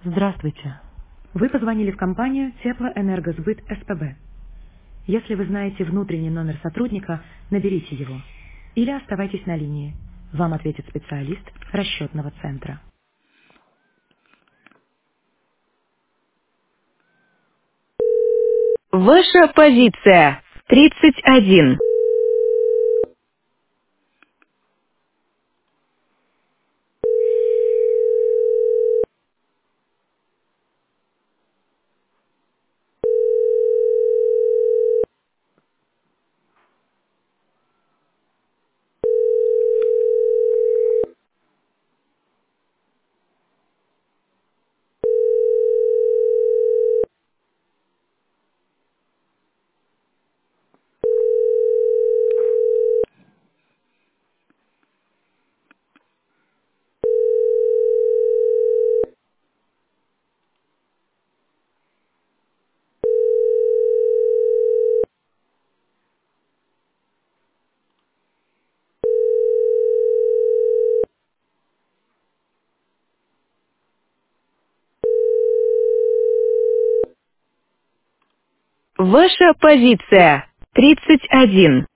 Здравствуйте. Вы позвонили в компанию Теплоэнергосбыт СПБ. Если вы знаете внутренний номер сотрудника, наберите его. Или оставайтесь на линии. Вам ответит специалист расчетного центра. Ваша позиция 31. Ваша позиция 31.